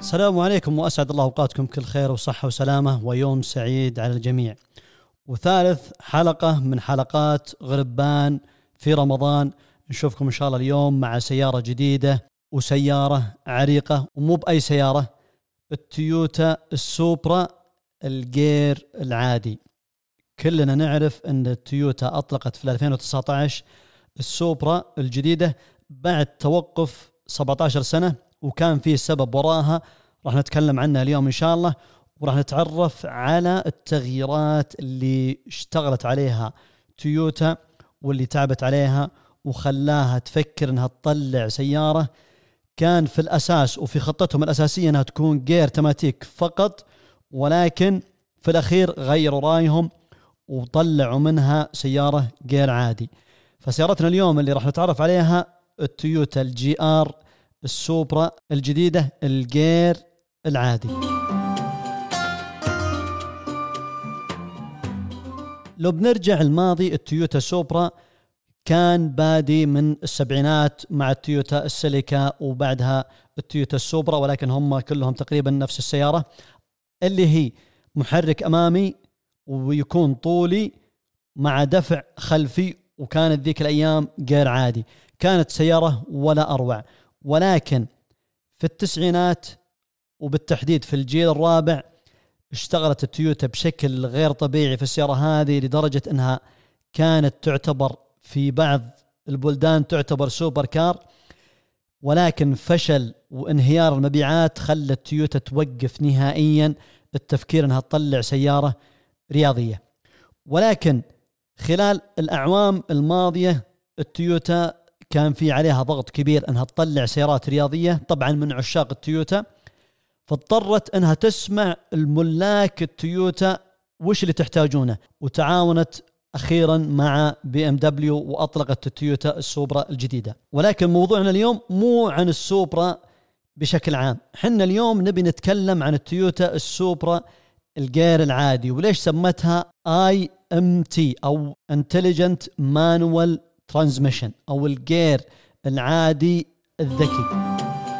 السلام عليكم وأسعد الله أوقاتكم كل خير وصحة وسلامة ويوم سعيد على الجميع. وثالث حلقة من حلقات غربان في رمضان. نشوفكم إن شاء الله اليوم مع سيارة جديدة وسيارة عريقة، ومو بأي سيارة، التويوتا السوبرا الجير العادي. كلنا نعرف أن التويوتا أطلقت في 2019 السوبرا الجديدة بعد توقف 17 سنة، وكان فيه سبب وراها راح نتكلم عنها اليوم إن شاء الله، وراح نتعرف على التغييرات اللي اشتغلت عليها تويوتا واللي تعبت عليها وخلاها تفكر انها تطلع سيارة كان في الأساس وفي خطتهم الأساسية انها تكون جير تماتيك فقط، ولكن في الأخير غيروا رأيهم وطلعوا منها سيارة جير عادي. فسيارتنا اليوم اللي راح نتعرف عليها التويوتا الجي آر السوبرا الجديدة الجير العادي. لو بنرجع الماضي، التويوتا سوبرا كان بادي من السبعينات مع التويوتا السيليكا وبعدها التويوتا السوبرا، ولكن هم كلهم تقريبا نفس السيارة اللي هي محرك أمامي ويكون طولي مع دفع خلفي، وكانت ذيك الأيام غير عادي، كانت سيارة ولا أروع. ولكن في التسعينات وبالتحديد في الجيل الرابع اشتغلت التويوتا بشكل غير طبيعي في السيارة هذه، لدرجة أنها كانت تعتبر في بعض البلدان تعتبر سوبر كار، ولكن فشل وانهيار المبيعات خلت التويوتا توقف نهائيا التفكير أنها تطلع سيارة رياضية. ولكن خلال الأعوام الماضية التويوتا كان في عليها ضغط كبير أنها تطلع سيارات رياضية طبعا من عشاق التويوتا، فاضطرت أنها تسمع الملاك التويوتا وش اللي تحتاجونه، وتعاونت أخيرا مع بي ام دبليو وأطلقت التويوتا السوبرا الجديدة. ولكن موضوعنا اليوم مو عن السوبرا بشكل عام، حنا اليوم نبي نتكلم عن التويوتا السوبرا الجير العادي، وليش سمتها IMT أو Intelligent Manual Transmission أو الجير العادي الذكي.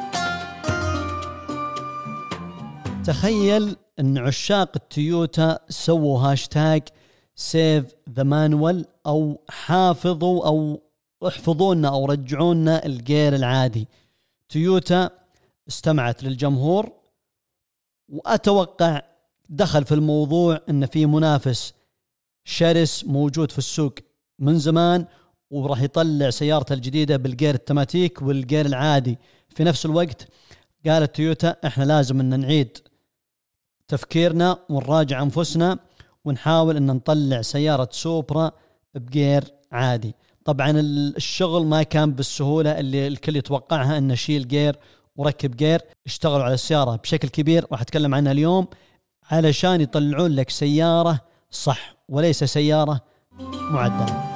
تخيل أن عشاق التويوتا سووا هاشتاج Save the Manual أو حافظوا أو احفظونا أو رجعونا الجير العادي. تويوتا استمعت للجمهور، وأتوقع دخل في الموضوع أن في منافس شرس موجود في السوق من زمان وراح يطلع سيارته الجديدة بالجير التماتيك والجير العادي في نفس الوقت. قالت تويوتا احنا لازم ان نعيد تفكيرنا ونراجع أنفسنا ونحاول ان نطلع سيارة سوبرا بجير عادي. طبعا الشغل ما كان بالسهولة اللي الكل يتوقعها، ان شيل جير وركب جير. اشتغلوا على السيارة بشكل كبير، راح اتكلم عنها اليوم، علشان يطلعون لك سيارة صح وليس سيارة معدلة.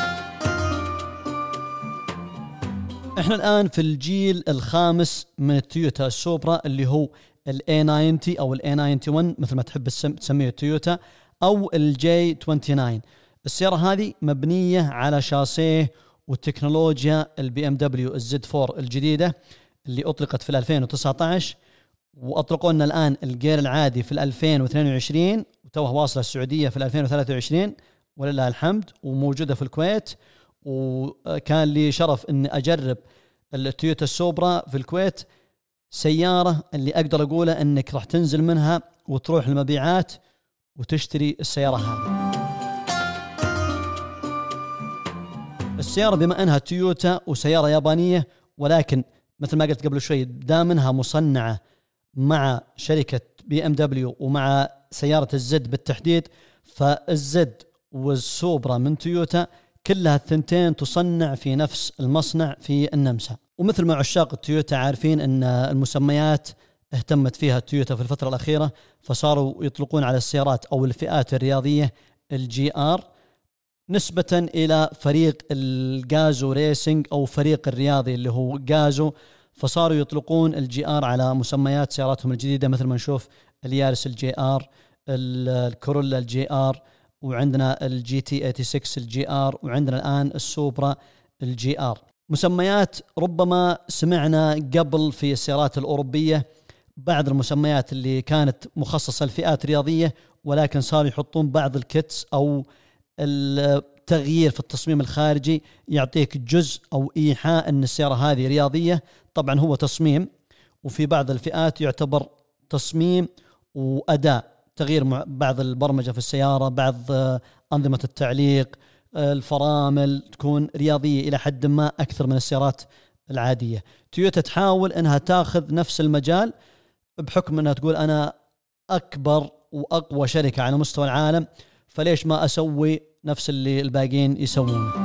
احنا الآن في الجيل الخامس من التويوتا السوبرا اللي هو A90 أو A91 مثل ما تحب تسميه التويوتا أو J29. السيارة هذه مبنية على شاسيه وتكنولوجيا البي ام دبليو الZ4 الجديدة اللي أطلقت في 2019، وأطلقوا لنا الآن الجير العادي في 2022، وتوه واصلة السعودية في 2023 ولله الحمد، وموجودة في الكويت. وكان لي شرف أن أجرب التويوتا السوبرا في الكويت، سيارة اللي أقدر أقوله أنك راح تنزل منها وتروح المبيعات وتشتري السيارة هذه. السيارة بما أنها تويوتا وسيارة يابانية، ولكن مثل ما قلت قبل شوي دامنها مصنعة مع شركة بي ام دبليو ومع سيارة الزد بالتحديد، فالزد والسوبرا من تويوتا كلها الثنتين تصنع في نفس المصنع في النمسا. ومثل ما عشاق التويوتا عارفين أن المسميات اهتمت فيها التويوتا في الفترة الأخيرة، فصاروا يطلقون على السيارات أو الفئات الرياضية الجي آر نسبة إلى فريق الجازو ريسينج أو فريق الرياضي اللي هو جازو، فصاروا يطلقون الجي آر على مسميات سياراتهم الجديدة، مثل ما نشوف اليارس الجي آر، الكورولا الجي آر، وعندنا الجي تي 86 الجي آر، وعندنا الآن السوبرا الجي آر. مسميات ربما سمعنا قبل في السيارات الأوروبية بعض المسميات اللي كانت مخصصة لفئات رياضية، ولكن صاروا يحطون بعض الكيتس أو التغيير في التصميم الخارجي يعطيك جزء أو إيحاء أن السيارة هذه رياضية. طبعا هو تصميم، وفي بعض الفئات يعتبر تصميم وأداء، تغيير بعض البرمجة في السيارة، بعض أنظمة التعليق، الفرامل تكون رياضية إلى حد ما أكثر من السيارات العادية. تويوتا تحاول أنها تأخذ نفس المجال بحكم أنها تقول أنا أكبر وأقوى شركة على مستوى العالم، فليش ما أسوي نفس اللي الباقين يسوونه.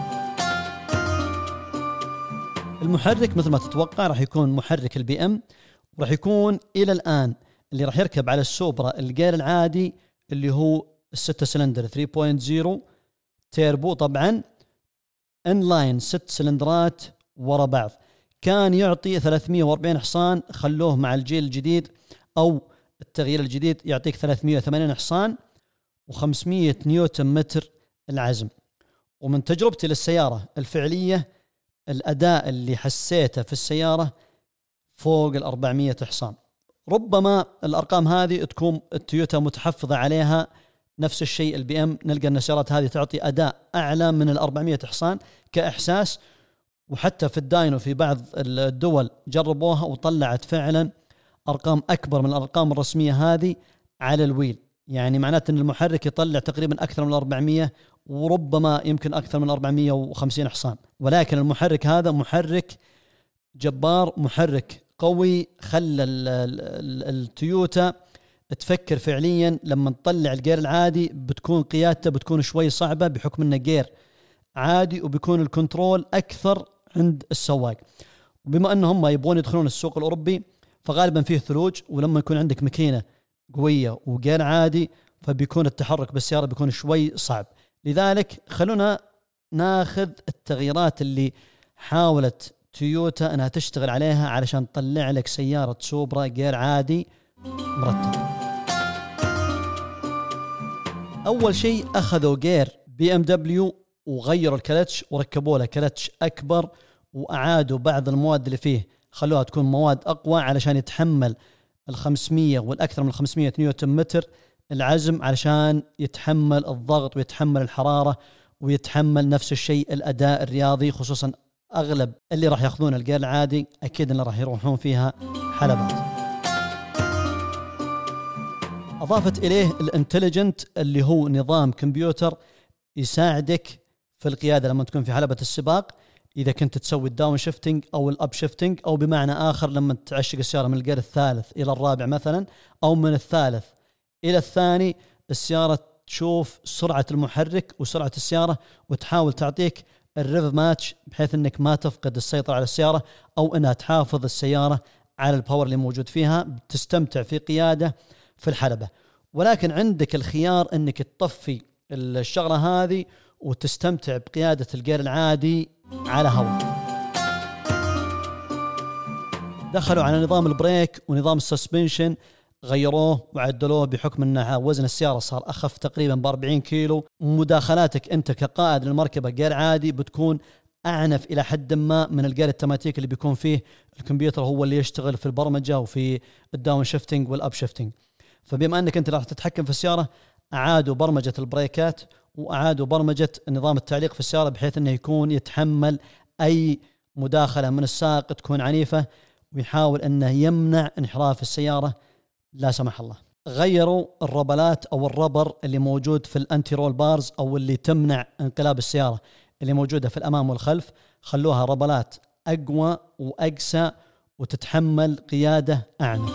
المحرك مثل ما تتوقع راح يكون محرك البي ام، وراح يكون إلى الآن اللي راح يركب على السوبرا الجير العادي اللي هو 6 سلندر 3.0 تيربو، طبعا انلاين 6 سلندرات ورا بعض. كان يعطي 340 حصان، خلوه مع الجيل الجديد أو التغيير الجديد يعطيك 380 حصان و500 نيوتن متر العزم. ومن تجربتي للسيارة الفعلية الأداء اللي حسيته في السيارة فوق 400 حصان. ربما الأرقام هذه تكون التويوتا متحفظة عليها، نفس الشيء البي ام نلقى أن السيارات هذه تعطي أداء أعلى من 400 حصان كإحساس. وحتى في الداينو في بعض الدول جربوها وطلعت فعلا أرقام أكبر من الأرقام الرسمية هذه على الويل، يعني معناته أن المحرك يطلع تقريبا أكثر من 400 وربما يمكن أكثر من 450 حصان. ولكن المحرك هذا محرك جبار، محرك قوي، خلى التويوتا تفكر فعليا لما نطلع الجير العادي بتكون قيادته بتكون شوي صعبة بحكم أنه جير عادي، وبيكون الكنترول أكثر عند السواق. وبما أنهم يبغون يدخلون السوق الأوروبي فغالبا فيه ثلوج، ولما يكون عندك ماكينة قوية وجير عادي فبيكون التحرك بالسيارة بيكون شوي صعب. لذلك خلونا ناخذ التغييرات اللي حاولت تويوتا أنها تشتغل عليها علشان تطلع لك سيارة سوبرا جير عادي مرتب. أول شيء أخذوا جير بي ام دبليو وغيروا الكلتش وركبوا له كلتش أكبر، وأعادوا بعض المواد اللي فيه خلوها تكون مواد أقوى علشان يتحمل 500 والأكثر من 500 نيوتن متر العزم، علشان يتحمل الضغط ويتحمل الحرارة ويتحمل نفس الشيء الأداء الرياضي. خصوصا أغلب اللي راح يأخذون الجير العادي أكيد اللي راح يروحون فيها حلبات. أضافت إليه الانتليجنت اللي هو نظام كمبيوتر يساعدك في القيادة لما تكون في حلبة السباق، إذا كنت تسوي الداون شيفتنج أو الأب شيفتنج، أو بمعنى آخر لما تعشق السيارة من الجير الثالث إلى الرابع مثلا، أو من الثالث إلى الثاني، السيارة تشوف سرعة المحرك وسرعة السيارة وتحاول تعطيك الريف ماتش بحيث أنك ما تفقد السيطرة على السيارة، أو أنها تحافظ السيارة على الباور اللي موجود فيها، تستمتع في قيادة في الحلبة. ولكن عندك الخيار أنك تطفي الشغلة هذه وتستمتع بقيادة الجير العادي على هواء. دخلوا على نظام البريك ونظام السسبنشن، غيروه وعدلوه بحكم أن وزن السيارة صار أخف تقريبا ب40 كيلو. مداخلاتك أنت كقائد للمركبة جير عادي بتكون أعنف إلى حد ما من الجير التماتيك اللي بيكون فيه الكمبيوتر هو اللي يشتغل في البرمجة وفي الداون شيفتنج والأب شيفتنج. فبما أنك أنت راح تتحكم في السيارة أعادوا برمجة البريكات وأعادوا برمجة نظام التعليق في السيارة بحيث أنه يكون يتحمل أي مداخلة من السائق تكون عنيفة، ويحاول أنه يمنع انحراف السيارة لا سمح الله. غيروا الربلات أو الربر اللي موجود في الأنتي رول بارز أو اللي تمنع انقلاب السيارة اللي موجودة في الأمام والخلف، خلوها ربلات أقوى وأقسى وتتحمل قيادة أعنف.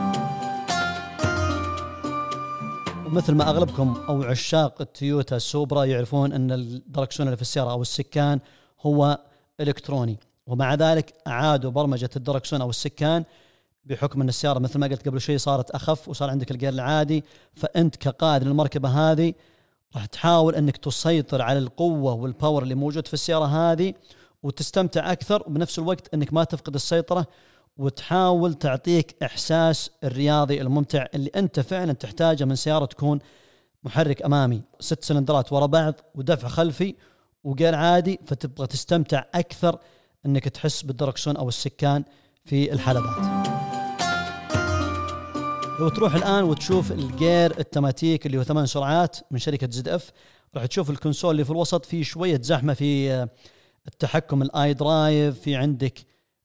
ومثل ما أغلبكم أو عشاق التويوتا السوبرا يعرفون أن الدركسون اللي في السيارة أو السكان هو إلكتروني، ومع ذلك أعادوا برمجة الدركسون أو السكان بحكم أن السيارة مثل ما قلت قبل شوي صارت أخف وصار عندك الجير العادي. فأنت كقائد للمركبة هذه راح تحاول أنك تسيطر على القوة والباور اللي موجود في السيارة هذه وتستمتع أكثر، وبنفس الوقت أنك ما تفقد السيطرة، وتحاول تعطيك إحساس الرياضي الممتع اللي أنت فعلا تحتاجه من سيارة تكون محرك أمامي 6 سلندرات وراء بعض ودفع خلفي وجير عادي، فتبغى تستمتع أكثر أنك تحس بالدركسون أو السكان في الحلبات. لو تروح الآن وتشوف الجير التماتيك اللي هو 8 سرعات من شركة ZF، راح تشوف الكونسول اللي في الوسط فيه شوية زحمة في التحكم، الاي درايف، في عندك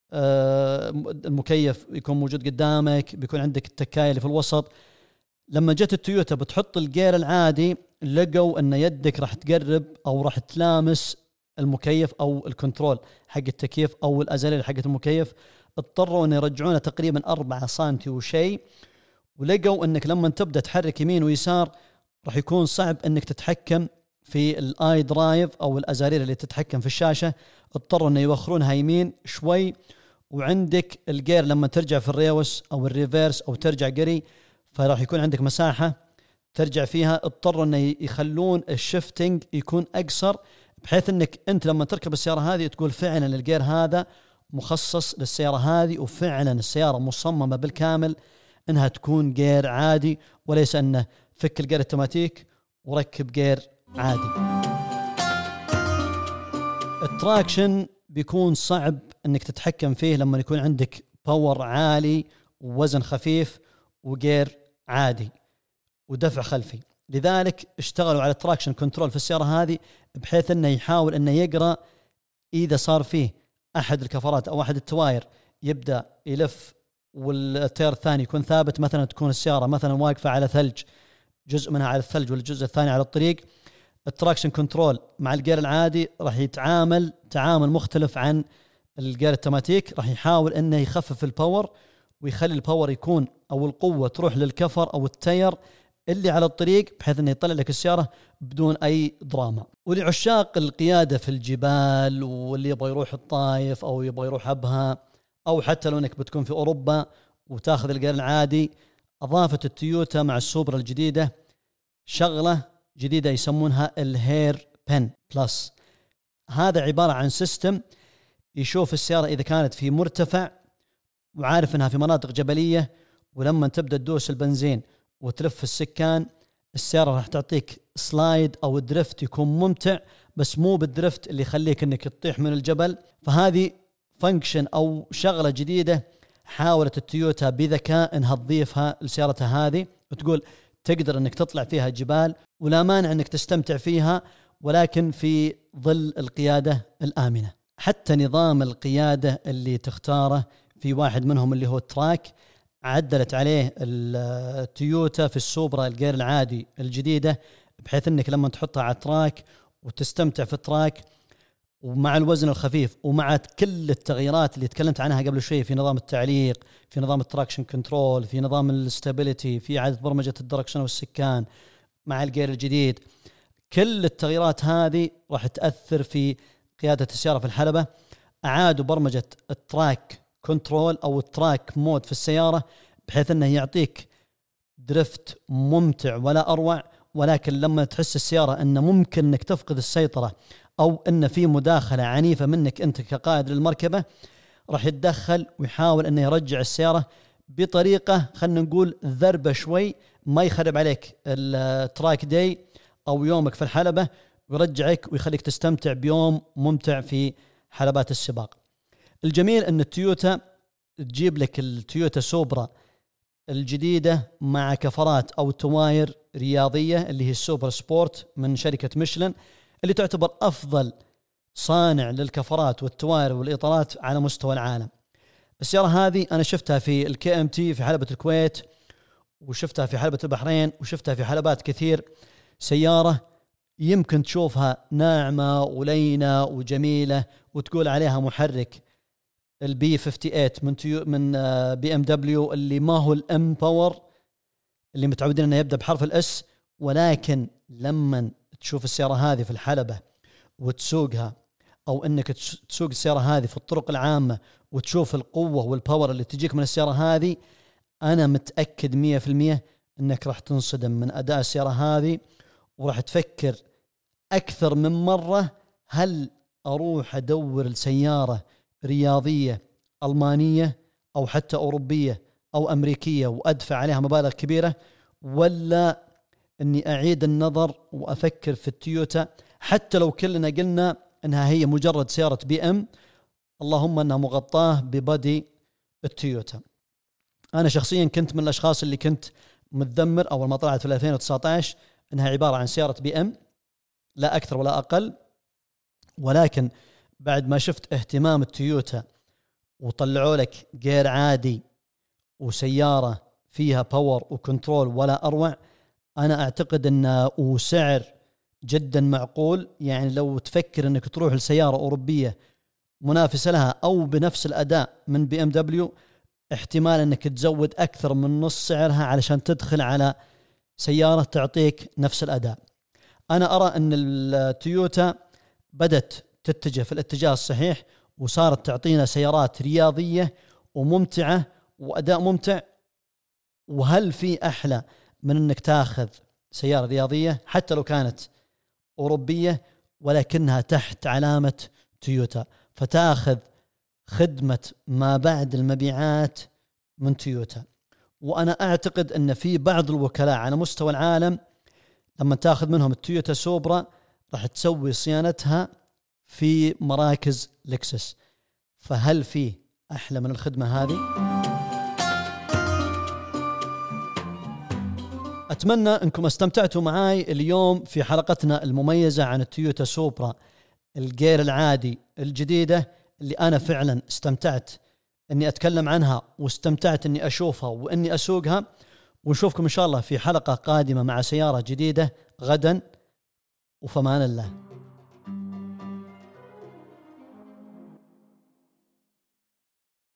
المكيف يكون موجود قدامك، بيكون عندك التكاية اللي في الوسط. لما جت التويوتا بتحط الجير العادي لقوا ان يدك راح تقرب او راح تلامس المكيف او الكنترول حق التكييف او الازاليل حقت المكيف، اضطروا ان يرجعونه تقريبا 4 سنتي وشيء، ولقوا انك لما تبدا تحرك يمين ويسار راح يكون صعب انك تتحكم في الاي درايف او الازارير اللي تتحكم في الشاشه، اضطروا انه يوخرونها يمين شوي. وعندك الجير لما ترجع في الريوس او الريفيرس او ترجع قري فراح يكون عندك مساحه ترجع فيها، اضطروا انه يخلون الشفتنج يكون اقصر، بحيث انك انت لما تركب السياره هذه تقول فعلا الجير هذا مخصص للسياره هذه، وفعلا السياره مصممه بالكامل انها تكون جير عادي، وليس انه فك الجير التماتيك وركب جير عادي. التراكشن بيكون صعب انك تتحكم فيه لما يكون عندك باور عالي ووزن خفيف وجير عادي ودفع خلفي، لذلك اشتغلوا على التراكشن كنترول في السيارة هذه بحيث انه يحاول انه يقرأ اذا صار فيه احد الكفرات او احد التواير يبدأ يلف والتيار الثاني يكون ثابت، مثلا تكون السيارة مثلا واقفة على ثلج، جزء منها على الثلج والجزء الثاني على الطريق، التراكشن كنترول مع الجير العادي راح يتعامل تعامل مختلف عن الجير التماتيك، راح يحاول انه يخفف الباور ويخلي الباور يكون او القوة تروح للكفر او التير اللي على الطريق، بحيث انه يطلع لك السيارة بدون اي دراما. ولعشاق القيادة في الجبال واللي يبغى يروح الطايف او يبغى يروح ابها، او حتى لو انك بتكون في اوروبا وتاخذ الجير العادي، اضافت التويوتا مع السوبرا الجديدة شغلة جديدة يسمونها الهير بن بلس. هذا عبارة عن سيستم يشوف السيارة إذا كانت في مرتفع وعارف أنها في مناطق جبلية، ولما تبدأ تدوس البنزين وتلف السكان السيارة راح تعطيك سلايد أو درفت يكون ممتع، بس مو بالدرفت اللي يخليك أنك تطيح من الجبل. فهذه فانكشن أو شغلة جديدة حاولت التويوتا بذكاء أنها تضيفها لسيارتها هذه، وتقول تقدر أنك تطلع فيها جبال ولا مانع أنك تستمتع فيها، ولكن في ظل القيادة الآمنة. حتى نظام القيادة اللي تختاره في واحد منهم اللي هو التراك عدلت عليه التويوتا في السوبرا الجير العادي الجديدة، بحيث أنك لما تحطها على التراك وتستمتع في التراك ومع الوزن الخفيف ومع كل التغييرات اللي تكلمت عنها قبل شوي في نظام التعليق، في نظام التراكشن كنترول، في نظام الاستابيليتي، في إعادة برمجة الدركشن والسكان مع الجير الجديد، كل التغييرات هذه راح تأثر في قيادة السيارة في الحلبة. أعادوا برمجة التراك كنترول أو التراك مود في السيارة بحيث أنه يعطيك درفت ممتع ولا أروع، ولكن لما تحس السيارة أنه ممكن أنك تفقد السيطرة أو أن في مداخلة عنيفة منك أنت كقائد للمركبة، راح يتدخل ويحاول أنه يرجع السيارة بطريقة خلنا نقول ذربة شوي، ما يخرب عليك التراك داي أو يومك في الحلبة، ويرجعك ويخليك تستمتع بيوم ممتع في حلبات السباق. الجميل أن التويوتا تجيب لك التويوتا سوبرا الجديدة مع كفرات أو تواير رياضية اللي هي السوبر سبورت من شركة ميشلان، اللي تعتبر أفضل صانع للكفرات والتواير والإطارات على مستوى العالم. السيارة هذه أنا شفتها في الكي ام تي في حلبة الكويت، وشفتها في حلبة البحرين، وشفتها في حلبات كثير. سيارة يمكن تشوفها ناعمة ولينة وجميلة وتقول عليها محرك البي 58 من بي ام دبليو اللي ما هو الام باور اللي متعودين انه يبدأ بحرف الاس، ولكن لما تشوف السيارة هذه في الحلبة وتسوقها او انك تسوق السيارة هذه في الطرق العامة وتشوف القوة والباور اللي تجيك من السيارة هذه، انا متأكد 100% انك راح تنصدم من اداء السيارة هذه، وراح تفكر اكثر من مرة هل اروح ادور السيارة رياضية ألمانية أو حتى أوروبية أو أمريكية وأدفع عليها مبالغ كبيرة، ولا أني أعيد النظر وأفكر في التويوتا، حتى لو كلنا قلنا أنها هي مجرد سيارة بي ام، اللهم أنها مغطاة ببادي التويوتا. أنا شخصيا كنت من الأشخاص اللي كنت متذمر أول ما طلعت في 2019 أنها عبارة عن سيارة بي إم، لا أكثر ولا أقل. ولكن بعد ما شفت اهتمام التويوتا وطلعوا لك غير عادي وسيارة فيها باور وكنترول ولا أروع، أنا أعتقد أنه وسعر جدا معقول. يعني لو تفكر أنك تروح لسيارة أوروبية منافسة لها أو بنفس الأداء من بي ام دبليو، احتمال أنك تزود أكثر من نص سعرها علشان تدخل على سيارة تعطيك نفس الأداء. أنا أرى أن التويوتا بدت تتجه في الاتجاه الصحيح، وصارت تعطينا سيارات رياضية وممتعة وأداء ممتع. وهل في أحلى من أنك تاخذ سيارة رياضية حتى لو كانت أوروبية ولكنها تحت علامة تويوتا، فتاخذ خدمة ما بعد المبيعات من تويوتا. وأنا أعتقد أن في بعض الوكلاء على مستوى العالم لما تاخذ منهم التويوتا سوبرا راح تسوي صيانتها في مراكز لكسس. فهل في أحلى من الخدمة هذه؟ أتمنى أنكم استمتعتوا معاي اليوم في حلقتنا المميزة عن التويوتا سوبرا الغير العادي الجديدة، اللي أنا فعلا استمتعت أني أتكلم عنها واستمتعت أني أشوفها وأني أسوقها. ونشوفكم إن شاء الله في حلقة قادمة مع سيارة جديدة غدا، وفمان الله.